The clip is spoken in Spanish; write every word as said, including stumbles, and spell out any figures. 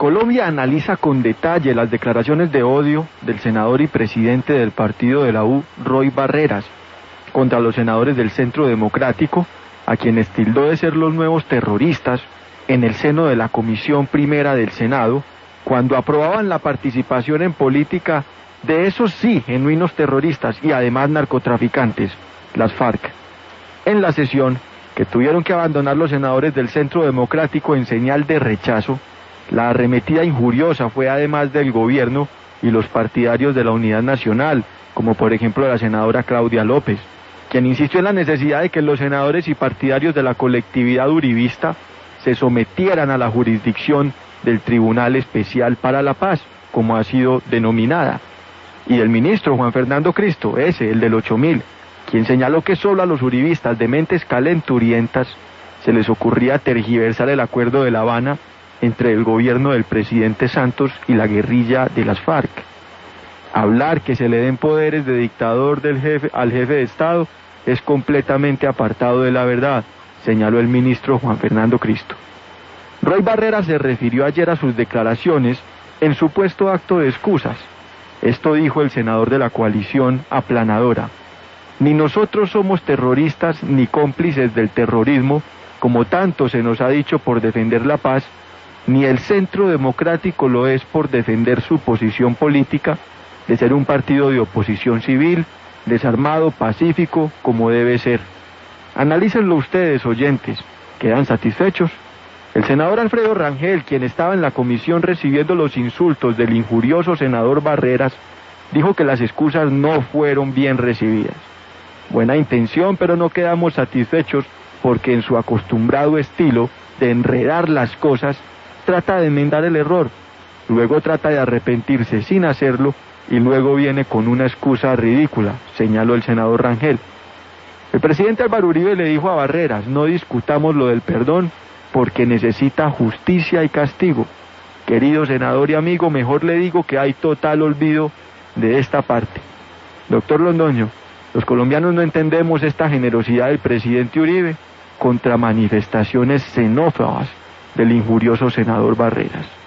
Colombia analiza con detalle las declaraciones de odio del senador y presidente del partido de la U, Roy Barreras, contra los senadores del Centro Democrático, a quienes tildó de ser los nuevos terroristas en el seno de la Comisión Primera del Senado, cuando aprobaban la participación en política de esos sí genuinos terroristas y además narcotraficantes, las FARC. En la sesión, que tuvieron que abandonar los senadores del Centro Democrático en señal de rechazo, la arremetida injuriosa fue además del gobierno y los partidarios de la Unidad Nacional, como por ejemplo la senadora Claudia López, quien insistió en la necesidad de que los senadores y partidarios de la colectividad uribista se sometieran a la jurisdicción del Tribunal Especial para la Paz, como ha sido denominada, y del ministro Juan Fernando Cristo, ese, el del ocho mil, quien señaló que solo a los uribistas de mentes calenturientas se les ocurría tergiversar el acuerdo de La Habana entre el gobierno del presidente Santos y la guerrilla de las FARC. Hablar que se le den poderes de dictador del jefe, al jefe de Estado es completamente apartado de la verdad, señaló el ministro Juan Fernando Cristo. Roy Barreras se refirió ayer a sus declaraciones en supuesto acto de excusas. Esto dijo el senador de la coalición aplanadora: ni nosotros somos terroristas ni cómplices del terrorismo, como tanto se nos ha dicho por defender la paz, ni el Centro Democrático lo es por defender su posición política de ser un partido de oposición civil, desarmado, pacífico, como debe ser. Analícenlo ustedes, oyentes. ¿Quedan satisfechos? El senador Alfredo Rangel, quien estaba en la comisión recibiendo los insultos del injurioso senador Barreras, dijo que las excusas no fueron bien recibidas. Buena intención, pero no quedamos satisfechos porque en su acostumbrado estilo de enredar las cosas, trata de enmendar el error, luego trata de arrepentirse sin hacerlo y luego viene con una excusa ridícula, señaló el senador Rangel. El presidente Álvaro Uribe le dijo a Barreras: no discutamos lo del perdón porque necesita justicia y castigo. Querido senador y amigo, mejor le digo que hay total olvido de esta parte. Doctor Londoño, los colombianos no entendemos esta generosidad del presidente Uribe contra manifestaciones xenófobas del injurioso senador Barreras.